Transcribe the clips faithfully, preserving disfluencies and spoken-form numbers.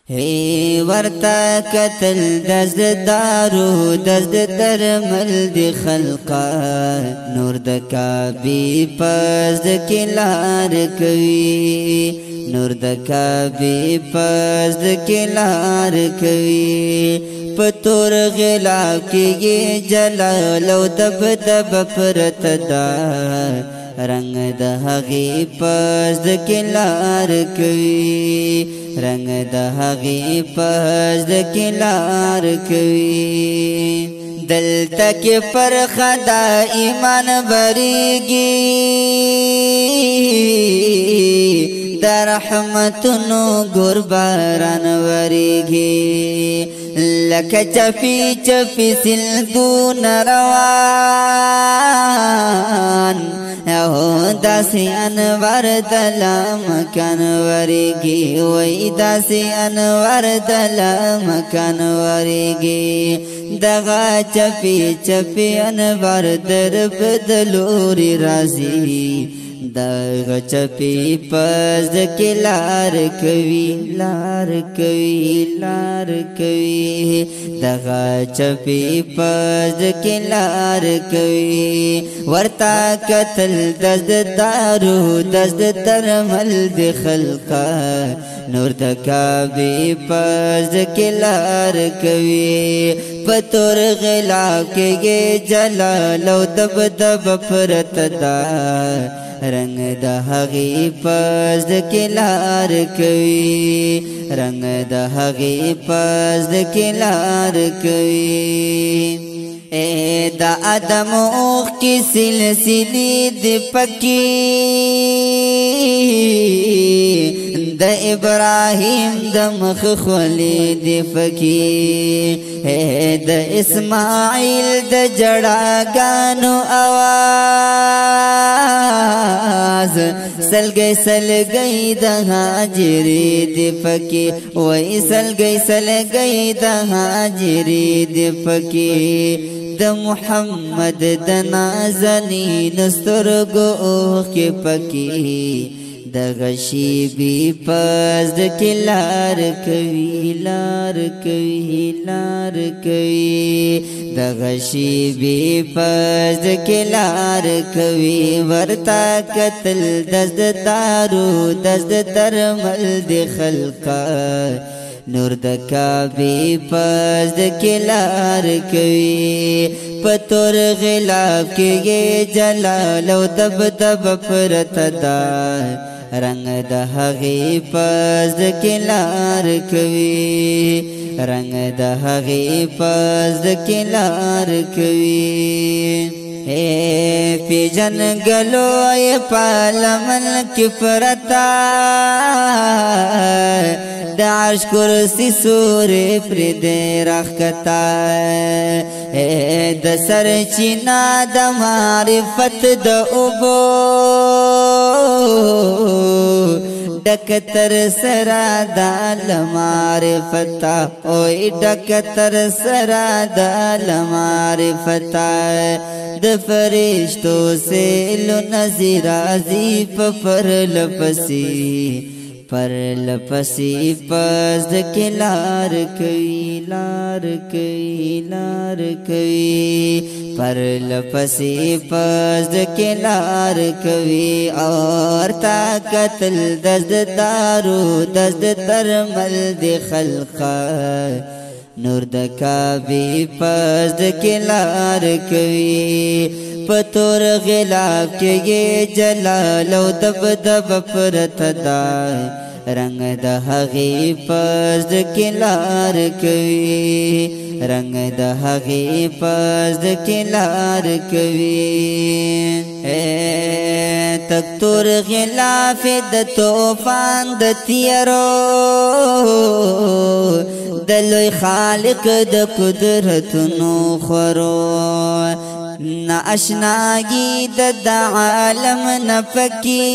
هی ورتا قتل دزد دارو دزد درمل دی خلقا نور د کعبی پس د کلار کوي نور د کعبی پس د کلار کوي پتور غلاف کی جلال او دب دب پرت دا رنگ د هغی پس د کلار کوي رنگ د هغی پس د کلار کوي دلته کې پر خدا ایمان بریږي د رحمتونو ګور باران وریږي لکه چپی چپی سیلدون روان او داسی انوار دلام کنوریگی وی داسی انوار دلام کنوریگی دغا چپی چپی انوار در بدلوری رازی دغا چپی پس دکی لار کوي لار کوي لار کوي دغا چپی پس دکی لار کوي ورتا قتل دزد دارو دزد درمل دی خلقا نور د کعبی پس دکی لار کوي پتور غلاف کې جلال او دب دب پرت دا رنگ د هغی پس د کلار کوي رنگ د هغی پس د کلار کوي اے دا آدم اوخ کی سلسلی دی پکی د ابراهیم د مخ خلی دی فکی اے د اسماعیل د جڑاگانو آواز سلگئی سلگئی د حاجری دی فکی وی سلگئی سلگئی د حاجری دی فکی د محمد د نازنین سترګو کې پکی د غشی بی پس د کلار کوي لار کوي لار کوي د غشی بی پس د کلار کوي ورتا قتل دزد دارو دزد درمل دی خلقا نور د کعبی پس د کلار کوي پتور غلاف کې جلال او دب دب پرت دا رنگ د هغی پس د کلار کوي رنگ د هغی پس د کلار کوي اے پی جنگلو اے پالمن کی پرتا د عرش کرسی سوری پر دے رخکتا اے د سر چینا د معرفت د اوبو ڈکتر سرا دال معرفتا اوئی ڈکتر سرا دال معرفتا د فرشتو سے لو نظر عزیب پر لپسی پر لپسی پس د کلار کوي لار کوي لار کوي پر لپسی پس د کلار کوي اور تا قتل دزد دارو دزد درمل دی خلقا نور د کعبی پس د کلار کوي پتور غلاف کې جلال او دب دب پرت دا رنگ د هغی پس د کلار کوي رنگ د هغی پس د کلار کوي اے تکتور غلاف د طوفان د تیرو دلوی خالق د قدرتونو خورو نا اشناگی د عالم نفکی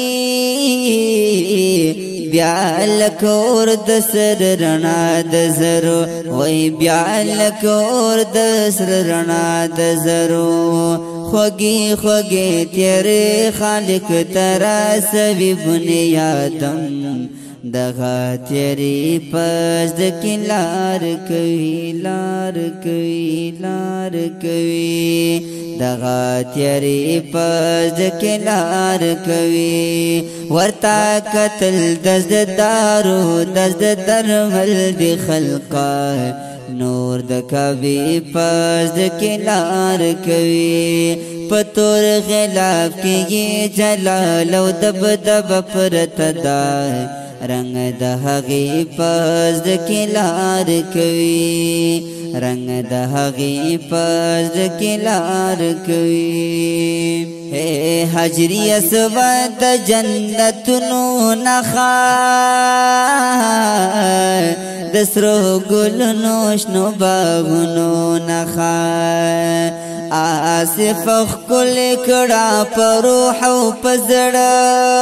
بیالکور د سر رنا د زرو وی بیالکور د سر رنا د زرو خوگی خوگی تیرے خالق ترا سوی بنیادم دغه تیری پس دکی لار کوي لار کوي لار کوي دغه تیری پس دکی لار کوي ورتا قتل دزد دارو دزد درمل دی خلقا نور د کعبه پس دکی لار کوي پتور غلاف کې جلال او دب دب پرت دا رنگ د هغې پس دکی لار کوي رنگ د هغې پس دکی لار کوي اے حجری اسود د جنتونو نخا د سرو ګلونو شنو باغونو نخا آصف خکل کڑا پر روح و پزڑا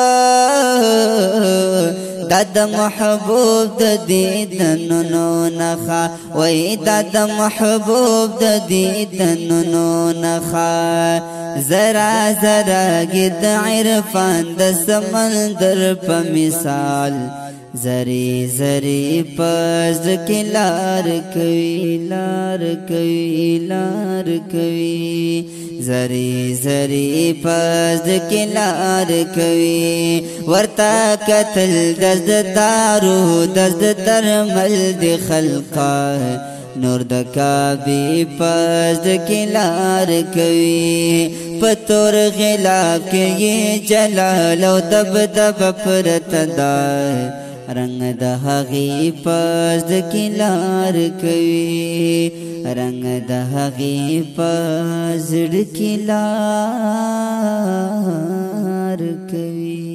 داد محبوب د دیدنونو نخا وی داد محبوب د دیدنونو نخا زرا زرا گد عرفان د سمندر پا مثال زری زری پس دکی لار کوي لار کوي لار کوي زری زری پس دکی لار کوي ورتا قتل دزد دارو دزد درمل دی خلقا نور د کعبه پس دکی لار کوي پتور غلاف کې جلال او دب دب پرت دا رنگ د هغې پس دکی لار کوي رنگ د هغې پس دکی لار کوي